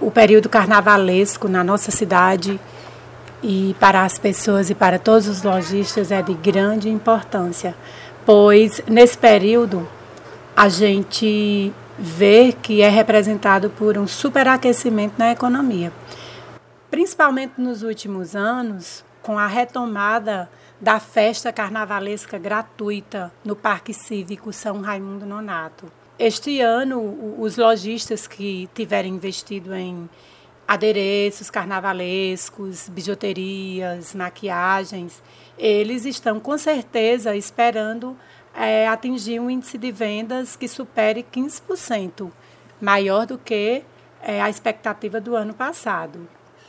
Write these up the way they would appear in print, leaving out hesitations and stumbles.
o período carnavalesco na nossa cidade e para as pessoas e para todos os lojistas é de grande importância, pois nesse período a gente vê que é representado por um superaquecimento na economia. Principalmente nos últimos anos, com a retomada da festa carnavalesca gratuita no Parque Cívico São Raimundo Nonato. Este ano, os lojistas que tiverem investido em adereços carnavalescos, bijuterias, maquiagens, eles estão com certeza esperando atingir um índice de vendas que supere 15%, maior do que a expectativa do ano passado.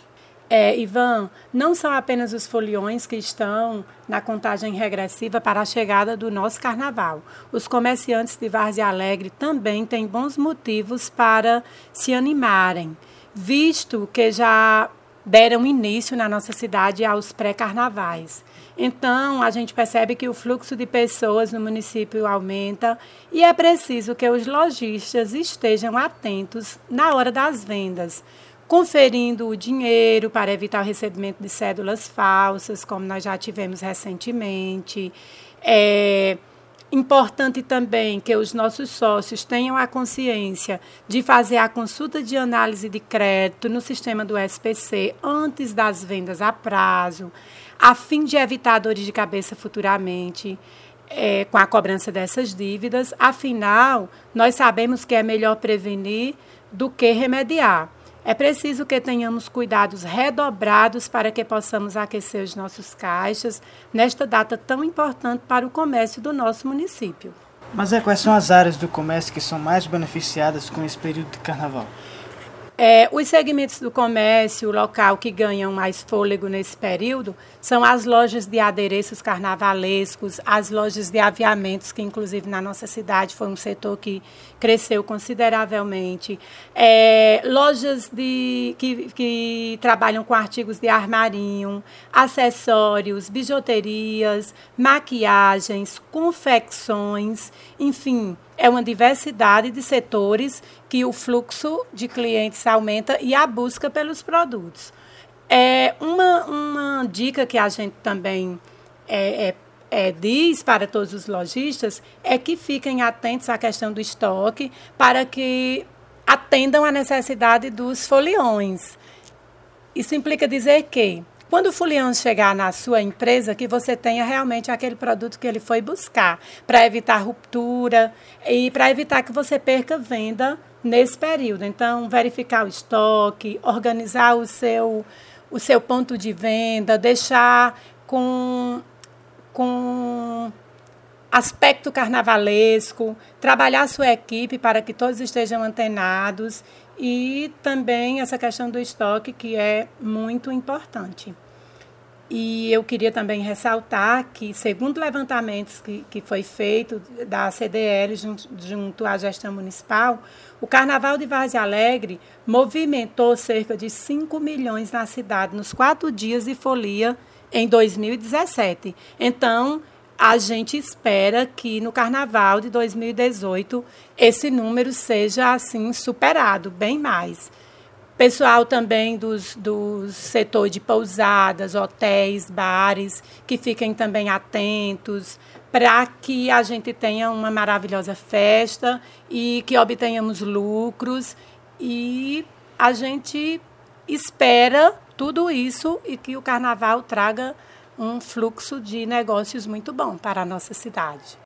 Ivan, não são apenas os foliões que estão na contagem regressiva para a chegada do nosso carnaval. Os comerciantes de Várzea Alegre também têm bons motivos para se animarem, visto que já deram início na nossa cidade aos pré-carnavais. Então, a gente percebe que o fluxo de pessoas no município aumenta e é preciso que os lojistas estejam atentos na hora das vendas, conferindo o dinheiro para evitar o recebimento de cédulas falsas, como nós já tivemos recentemente. É importante também que os nossos sócios tenham a consciência de fazer a consulta de análise de crédito no sistema do SPC antes das vendas a prazo, a fim de evitar dores de cabeça futuramente com a cobrança dessas dívidas. Afinal, nós sabemos que é melhor prevenir do que remediar. É preciso que tenhamos cuidados redobrados para que possamos aquecer os nossos caixas nesta data tão importante para o comércio do nosso município. Mas quais são as áreas do comércio que são mais beneficiadas com esse período de carnaval? Os segmentos do comércio local que ganham mais fôlego nesse período são as lojas de adereços carnavalescos, as lojas de aviamentos, que inclusive na nossa cidade foi um setor que cresceu consideravelmente, lojas que trabalham com artigos de armarinho, acessórios, bijuterias, maquiagens, confecções, enfim, é uma diversidade de setores que o fluxo de clientes aumenta e a busca pelos produtos. Uma dica que a gente também diz para todos os lojistas é que fiquem atentos à questão do estoque para que atendam à necessidade dos foliões. Isso implica dizer que, quando o folião chegar na sua empresa, que você tenha realmente aquele produto que ele foi buscar, para evitar ruptura e para evitar que você perca venda nesse período. Então, verificar o estoque, organizar o seu ponto de venda, deixar com aspecto carnavalesco, trabalhar a sua equipe para que todos estejam antenados e também essa questão do estoque, que é muito importante. E eu queria também ressaltar que, segundo levantamentos que foi feito da CDL junto à gestão municipal, o Carnaval de Várzea Alegre movimentou cerca de 5 milhões na cidade nos 4 dias de folia em 2017. Então, a gente espera que no Carnaval de 2018 esse número seja assim superado, bem mais. Pessoal também do setor de pousadas, hotéis, bares, que fiquem também atentos para que a gente tenha uma maravilhosa festa e que obtenhamos lucros. E a gente espera tudo isso e que o Carnaval traga um fluxo de negócios muito bom para a nossa cidade.